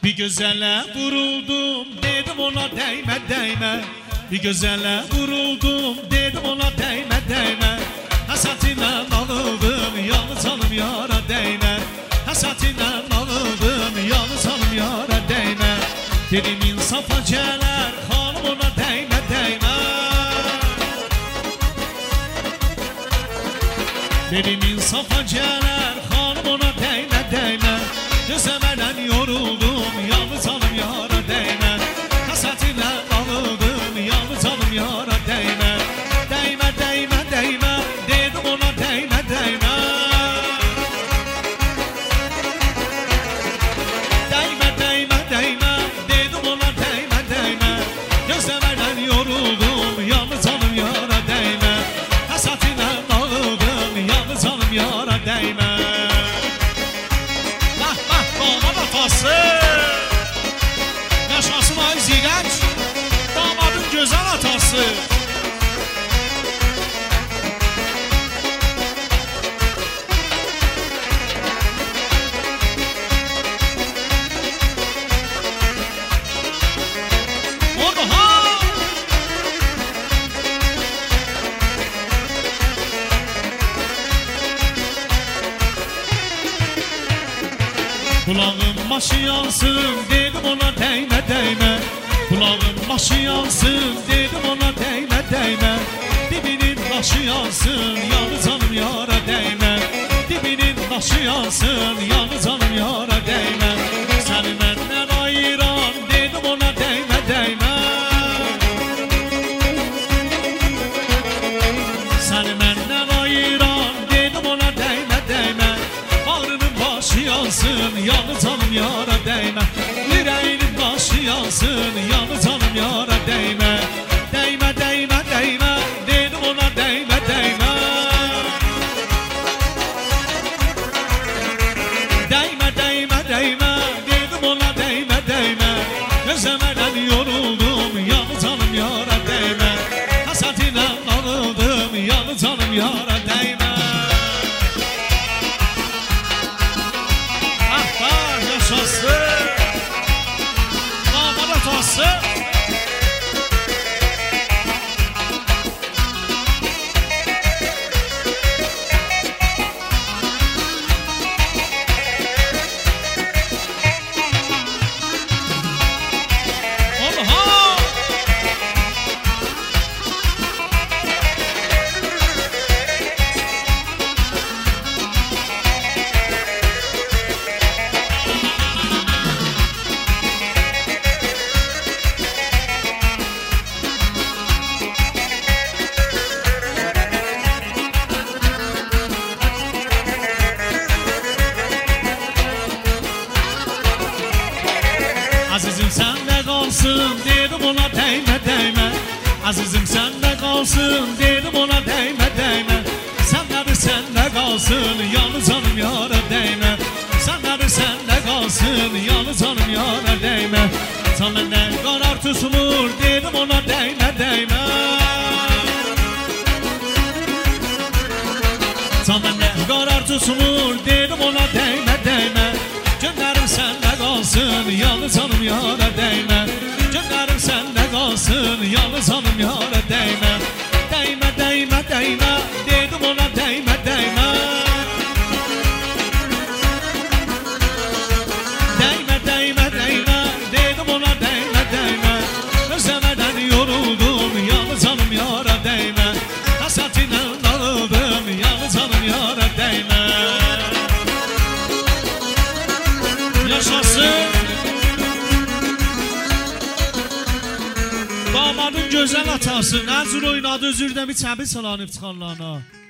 Bir gözələ vuruldum, dedim ona değme değme. Bir gözələ vuruldum, dedim ona değme değme. Həsətinlə alıldım, yalnız canım yara değme. Həsətinlə alıldım, yalnız canım yara değme. Dedim insafa gələr, xanım ona değme değme. Dedim insafa gələr, xanım ona değme değme. Gözəmələn yoruldum, yalnız canım yara değme. Həsətinlə alıldım, yalnız canım yara değme. Değme değme değme, dedim ona değme değme. Değme değme değme, dedim ona değme değme. Gözəmələn yoruldum, yalnız canım yara değme. Həsətinlə alıldım, yalnız canım yara değme. Damat atası yaşasın ay zirək, damadın gözəl atası. Kulağın başı yansın, dedim ona değme değme. Kulağın başı yansın, dedim ona değme değme. Dibinin başı yansın, yalnız canım yara değme. Dibinin başı yansın, yalnız canım yara değme. Seni benden ayıran, dedim ona değme değme. Seni benden ayıran, dedim ona değme değme. Bağrının başı yansın, yalnız canım yara değme. Yüreğinin başı yansın, yalnız canım yara değme. Değme değme değme, dedim ona değme değme. Değme değme değme, dedim ona değme değme. Gözəmələn yoruldum, yalnız canım yara değme. Həsətinlə alıldım, yalnız canım yara değme. Yaşasın damat atası. Azizim sende kalsın, dedim ona değme değme. Azizim sende kalsın, dedim ona değme değme. Sende kalsın, yalnız canım yara değme. Sende kalsın, yalnız canım yara değme. Sen benden karartısınır, dedim ona değme değme. Sen benden karartısınır, dedim ona değme değme. Gönlerim sende kalsın, yalnız canım yara değme. Gönlerim sende kalsın, yalnız canım yara değme. Değme değme değme, dedim ona değme değme. Değme değme değme, dedim ona değme değme. Özlemeden yoruldum, yalnız canım yara değme. Hasretinden alıldım, yalnız canım yara değme. Yaşasın damadın gözəl atası. Nəzir oynadı özürdə bir çəbi salan iftixarlarına.